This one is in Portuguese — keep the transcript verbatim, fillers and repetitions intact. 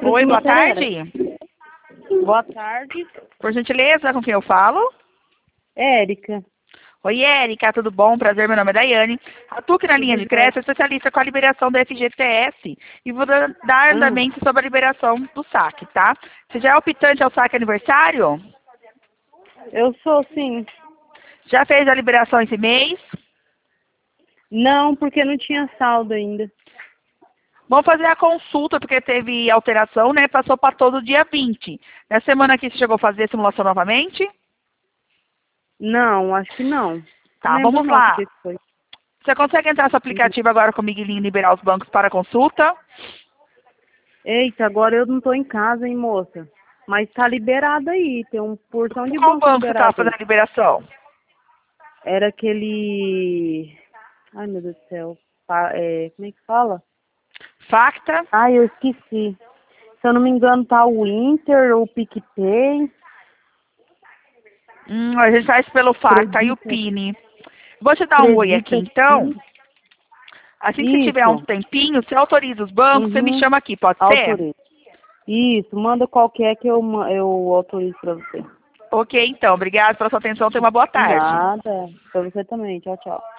Oi, boa Pereira. tarde. Boa tarde. Por gentileza, com quem eu falo? Érica. Oi, Érica, tudo bom? Prazer, meu nome é Daiane. Atuo aqui na linha de crédito, sou especialista com a liberação do F G T S e vou dar dar Ah. andamento sobre a liberação do saque, tá? Você já é optante ao saque aniversário? Eu sou, sim. Já fez a liberação esse mês? Não, porque não tinha saldo ainda. Vamos fazer a consulta, porque teve alteração, né? Passou para todo dia vinte. Na semana aqui, você chegou a fazer a simulação novamente? Não, acho que não. Tá, Não lembro vamos não lá. o que que foi. Você consegue entrar no seu aplicativo agora comigo e liberar os bancos para consulta? Eita, agora eu não tô em casa, hein, moça? Mas tá liberado aí, tem um porção de Qual banco banco você estava liberado fazendo aí. a liberação? Era aquele... Ai, meu Deus do céu. Pa- é, como é que fala? Facta? Ai, eu esqueci. Se eu não me engano, tá o Inter, o PicPay. Hum, a gente faz pelo Facta e o Acredita, Pini. Vou te dar um oi aqui, acredita então. sim. Assim que você tiver um Isso. tempinho, você autoriza os bancos, você me Uhum. chama aqui, pode ser? Autorizo. Isso, manda qualquer que eu, ma- eu autorizo pra você. Ok, então. Obrigada pela sua atenção. Tenha uma boa tarde. Nada. Pra você também. Tchau, tchau.